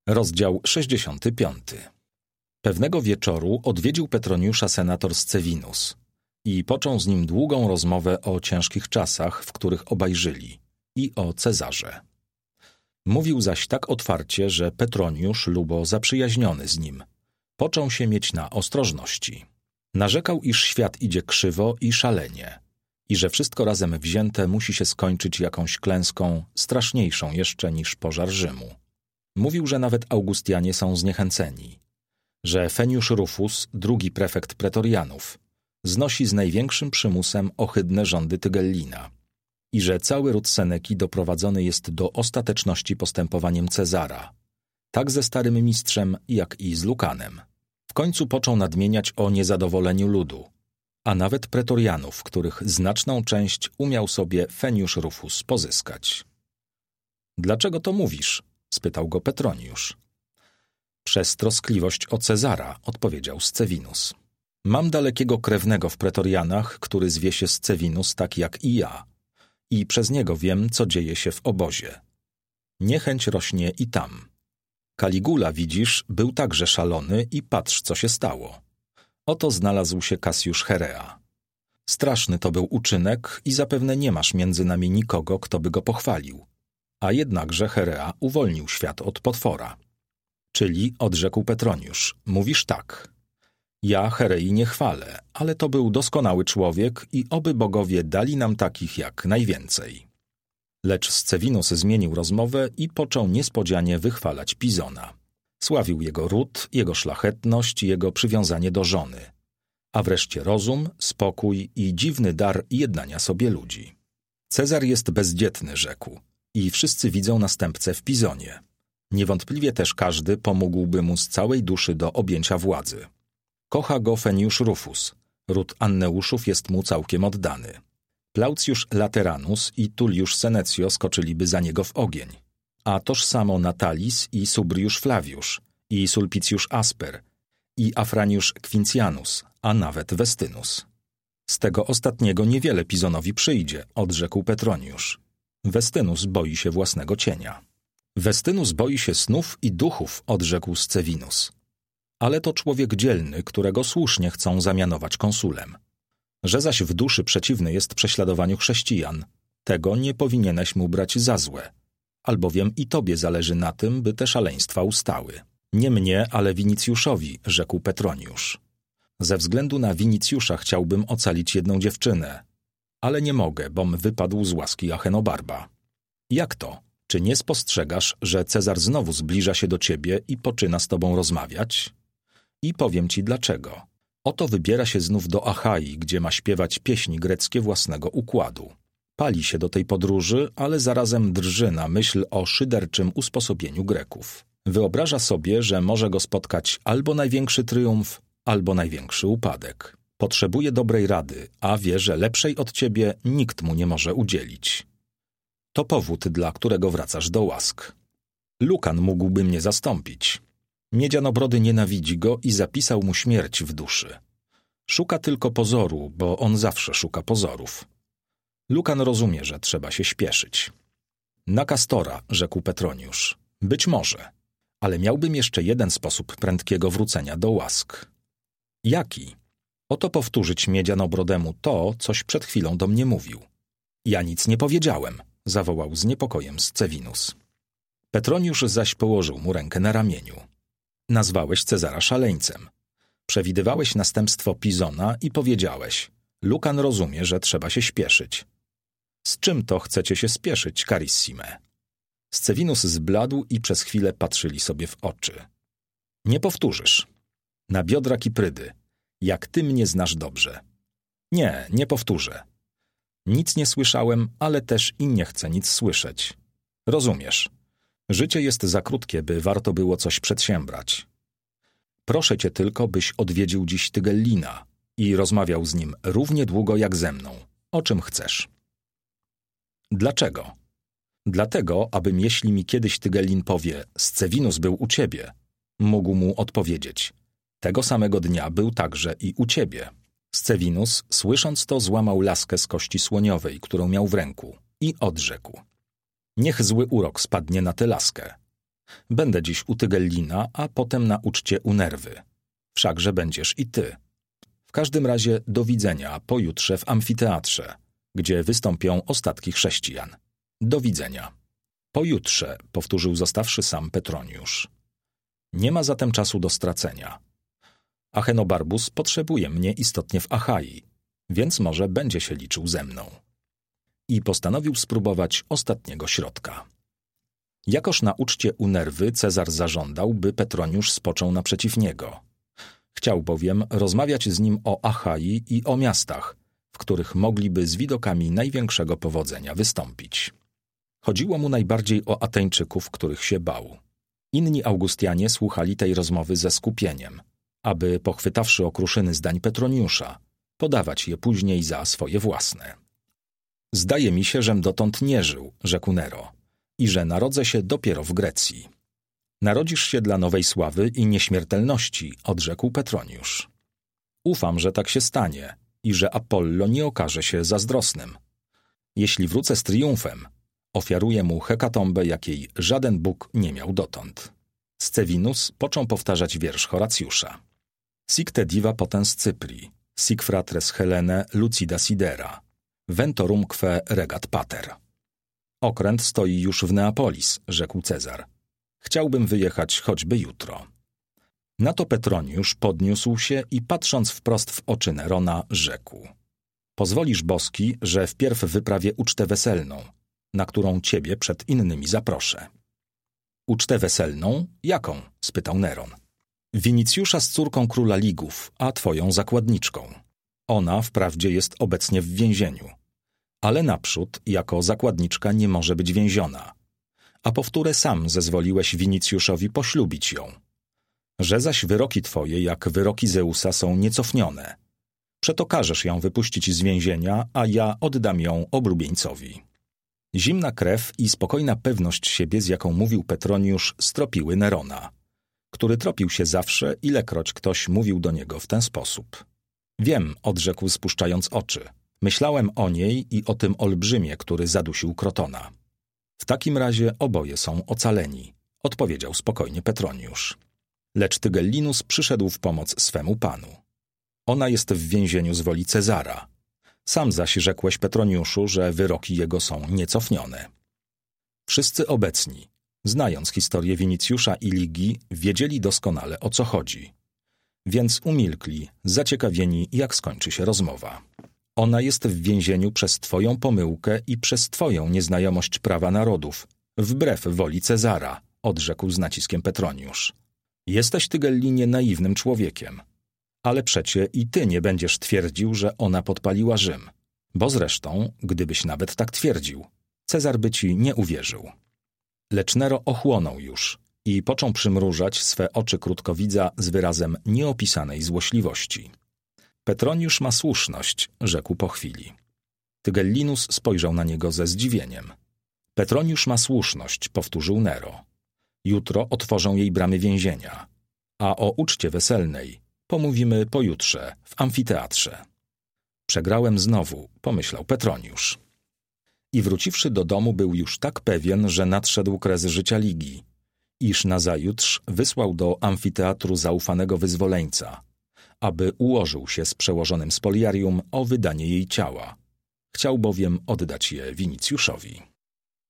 Rozdział 65. Pewnego wieczoru odwiedził Petroniusza senator Scevinus i począł z nim długą rozmowę o ciężkich czasach, w których obaj żyli, i o Cezarze. Mówił zaś tak otwarcie, że Petroniusz, lubo zaprzyjaźniony z nim, począł się mieć na ostrożności. Narzekał, iż świat idzie krzywo i szalenie i że wszystko razem wzięte musi się skończyć jakąś klęską straszniejszą jeszcze niż pożar Rzymu. Mówił, że nawet Augustianie są zniechęceni, że Feniusz Rufus, drugi prefekt pretorianów, znosi z największym przymusem ohydne rządy Tygellina i że cały ród Seneki doprowadzony jest do ostateczności postępowaniem Cezara, tak ze starym mistrzem, jak i z Lukanem. W końcu począł nadmieniać o niezadowoleniu ludu, a nawet pretorianów, których znaczną część umiał sobie Feniusz Rufus pozyskać. „Dlaczego to mówisz?” spytał go Petroniusz. „Przez troskliwość o Cezara”, odpowiedział Scevinus. „Mam dalekiego krewnego w pretorianach, który zwie się Scevinus tak jak i ja, i przez niego wiem, co dzieje się w obozie. Niechęć rośnie i tam. Caligula, widzisz, był także szalony i patrz, co się stało. Oto znalazł się Cassius Cherea. Straszny to był uczynek i zapewne nie masz między nami nikogo, kto by go pochwalił. A jednakże Cherea uwolnił świat od potwora.” „Czyli”, odrzekł Petroniusz, „mówisz tak. Ja Cherei nie chwalę, ale to był doskonały człowiek i oby bogowie dali nam takich jak najwięcej”. Lecz Scevinus zmienił rozmowę i począł niespodzianie wychwalać Pizona. Sławił jego ród, jego szlachetność i jego przywiązanie do żony, a wreszcie rozum, spokój i dziwny dar jednania sobie ludzi. „Cezar jest bezdzietny”, rzekł, „i wszyscy widzą następcę w Pizonie. Niewątpliwie też każdy pomógłby mu z całej duszy do objęcia władzy. Kocha go Feniusz Rufus, ród Anneuszów jest mu całkiem oddany. Plaucjusz Lateranus i Tulliusz Senecio skoczyliby za niego w ogień, a toż samo Natalis i Subriusz Flaviusz, i Sulpicjusz Asper, i Afraniusz Quincianus, a nawet Westynus. Z tego ostatniego niewiele Pizonowi przyjdzie”, odrzekł Petroniusz. „Westynus boi się własnego cienia”. „Westynus boi się snów i duchów”, odrzekł Scevinus. „Ale to człowiek dzielny, którego słusznie chcą zamianować konsulem. Że zaś w duszy przeciwny jest prześladowaniu chrześcijan, tego nie powinieneś mu brać za złe, albowiem i tobie zależy na tym, by te szaleństwa ustały. Nie mnie, ale Winicjuszowi”, rzekł Petroniusz. „Ze względu na Winicjusza chciałbym ocalić jedną dziewczynę, ale nie mogę, bom wypadł z łaski Achenobarba”. „Jak to? Czy nie spostrzegasz, że Cezar znowu zbliża się do ciebie i poczyna z tobą rozmawiać? I powiem ci dlaczego. Oto wybiera się znów do Achai, gdzie ma śpiewać pieśni greckie własnego układu. Pali się do tej podróży, ale zarazem drży na myśl o szyderczym usposobieniu Greków. Wyobraża sobie, że może go spotkać albo największy triumf, albo największy upadek. Potrzebuje dobrej rady, a wie, że lepszej od ciebie nikt mu nie może udzielić. To powód, dla którego wracasz do łask. Lukan mógłby mnie zastąpić. Miedzianobrody nienawidzi go i zapisał mu śmierć w duszy. Szuka tylko pozoru, bo on zawsze szuka pozorów. Lukan rozumie, że trzeba się śpieszyć”. „Na Kastora”, rzekł Petroniusz. „Być może, ale miałbym jeszcze jeden sposób prędkiego wrócenia do łask”. „Jaki?” „Oto powtórzyć Miedzianobrodemu to, coś przed chwilą do mnie mówił”. „Ja nic nie powiedziałem”, zawołał z niepokojem Scevinus. Petroniusz zaś położył mu rękę na ramieniu. „Nazwałeś Cezara szaleńcem. Przewidywałeś następstwo Pizona i powiedziałeś: Lukan rozumie, że trzeba się śpieszyć. Z czym to chcecie się spieszyć, carissime?” Scevinus zbladł i przez chwilę patrzyli sobie w oczy. „Nie powtórzysz. Na biodra Kiprydy. Jak ty mnie znasz dobrze. Nie powtórzę. Nic nie słyszałem, ale też i nie chcę nic słyszeć. Rozumiesz. Życie jest za krótkie, by warto było coś przedsiębrać. Proszę cię tylko, byś odwiedził dziś Tygellina i rozmawiał z nim równie długo jak ze mną. O czym chcesz?” „Dlaczego?” „Dlatego, abym, jeśli mi kiedyś Tygellin powie: Scevinus był u ciebie, mógł mu odpowiedzieć: tego samego dnia był także i u ciebie”. Scevinus, słysząc to, złamał laskę z kości słoniowej, którą miał w ręku, i odrzekł: „Niech zły urok spadnie na tę laskę. Będę dziś u Tygellina, a potem na uczcie u Nerwy. Wszakże będziesz i ty. W każdym razie do widzenia pojutrze w amfiteatrze, gdzie wystąpią ostatki chrześcijan. Do widzenia. Pojutrze, powtórzył zostawszy sam Petroniusz. Nie ma zatem czasu do stracenia. Achenobarbus potrzebuje mnie istotnie w Achai, więc może będzie się liczył ze mną. I postanowił spróbować ostatniego środka. Jakoż na uczcie u Nerwy Cezar zażądał, by Petroniusz spoczął naprzeciw niego. Chciał bowiem rozmawiać z nim o Achai i o miastach, w których mogliby z widokami największego powodzenia wystąpić. Chodziło mu najbardziej o Ateńczyków, których się bał. Inni Augustianie słuchali tej rozmowy ze skupieniem, aby, pochwytawszy okruszyny zdań Petroniusza, podawać je później za swoje własne. Zdaje mi się, żem dotąd nie żył, rzekł Nero, i że narodzę się dopiero w Grecji. Narodzisz się dla nowej sławy i nieśmiertelności, odrzekł Petroniusz. Ufam, że tak się stanie i że Apollo nie okaże się zazdrosnym. Jeśli wrócę z triumfem, ofiaruję mu hekatombę, jakiej żaden Bóg nie miał dotąd. Scevinus począł powtarzać wiersz Horacjusza. Sic te diva potens Cypri, sic fratres Helene lucida sidera, ventorumque regat pater. Okręt stoi już w Neapolis, rzekł Cezar. Chciałbym wyjechać choćby jutro. Na to Petroniusz podniósł się i patrząc wprost w oczy Nerona, rzekł. Pozwolisz, boski, że wpierw wyprawię ucztę weselną, na którą ciebie przed innymi zaproszę. Ucztę weselną? Jaką? Spytał Neron. Winicjusza z córką króla Ligów, a twoją zakładniczką. Ona wprawdzie jest obecnie w więzieniu, ale naprzód jako zakładniczka nie może być więziona. A powtórę sam zezwoliłeś Winicjuszowi poślubić ją. Że zaś wyroki twoje, jak wyroki Zeusa, są niecofnione. Przeto każesz ją wypuścić z więzienia, a ja oddam ją oblubieńcowi. Zimna krew i spokojna pewność siebie, z jaką mówił Petroniusz, stropiły Nerona, który tropił się zawsze, ilekroć ktoś mówił do niego w ten sposób. Wiem, odrzekł spuszczając oczy. Myślałem o niej i o tym olbrzymie, który zadusił Krotona. W takim razie oboje są ocaleni, odpowiedział spokojnie Petroniusz. Lecz Tygellinus przyszedł w pomoc swemu panu. Ona jest w więzieniu z woli Cezara. Sam zaś rzekłeś Petroniuszu, że wyroki jego są niecofnione. Wszyscy obecni, znając historię Winicjusza i Ligii, wiedzieli doskonale, o co chodzi. Więc umilkli, zaciekawieni, jak skończy się rozmowa. Ona jest w więzieniu przez twoją pomyłkę i przez twoją nieznajomość prawa narodów, wbrew woli Cezara, odrzekł z naciskiem Petroniusz. Jesteś, Tygellinie, naiwnym człowiekiem. Ale przecie i ty nie będziesz twierdził, że ona podpaliła Rzym. Bo zresztą, gdybyś nawet tak twierdził, Cezar by ci nie uwierzył. Lecz Nero ochłonął już i począł przymrużać swe oczy krótkowidza z wyrazem nieopisanej złośliwości. Petroniusz ma słuszność, rzekł po chwili. Tygellinus spojrzał na niego ze zdziwieniem. Petroniusz ma słuszność, powtórzył Nero. Jutro otworzą jej bramy więzienia, a o uczcie weselnej pomówimy pojutrze w amfiteatrze. Przegrałem znowu, pomyślał Petroniusz. I wróciwszy do domu był już tak pewien, że nadszedł kres życia Ligii, iż nazajutrz wysłał do amfiteatru zaufanego wyzwoleńca, aby ułożył się z przełożonym Spoliarium o wydanie jej ciała. Chciał bowiem oddać je Winicjuszowi.